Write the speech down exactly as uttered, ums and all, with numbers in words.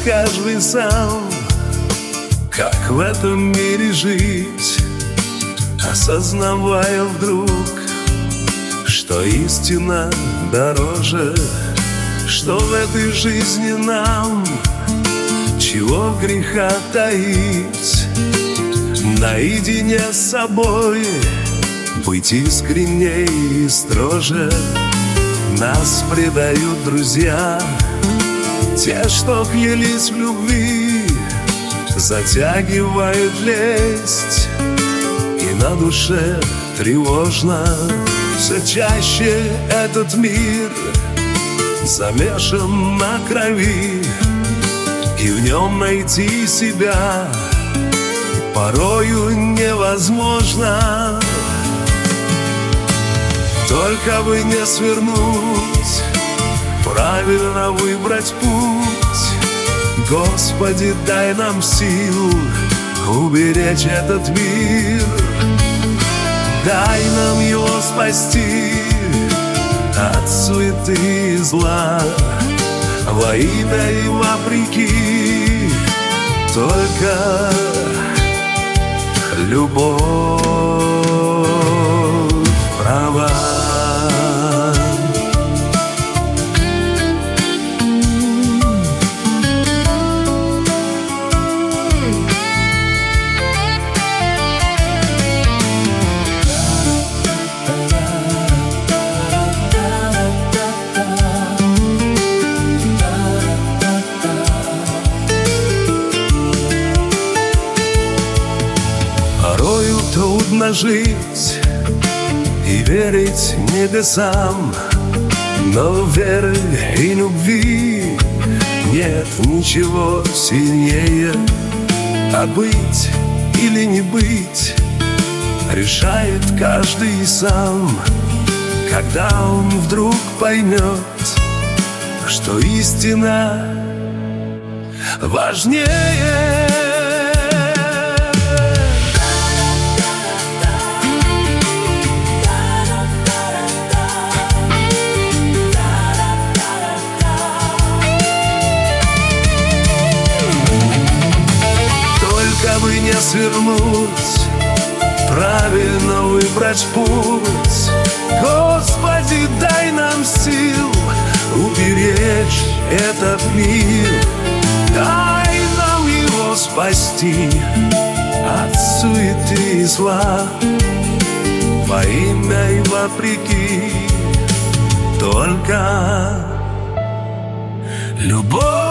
каждый сам, как в этом мире жить, осознавая вдруг, что истина дороже, что в этой жизни нам чего греха таить, наедине с собой быть искренней и строже. Нас предают друзья, те, что клялись в любви, затягивают лесть, и на душе тревожно. Все чаще этот мир замешан на крови, и в нем найти себя порою невозможно. Только бы не свернуть, правильно выбрать путь. Господи, дай нам сил уберечь этот мир. Дай нам его спасти от суеты и зла, во имя и вопреки только любовь права. Порою трудно жить и верить небесам, но веры и любви нет ничего сильнее. А быть или не быть решает каждый сам, когда он вдруг поймет, что истина важнее. Только бы не свернуть, правильно выбрать путь. Господи, дай нам сил уберечь этот мир. Дай нам его спасти от суеты и зла, во имя и вопреки только любовь.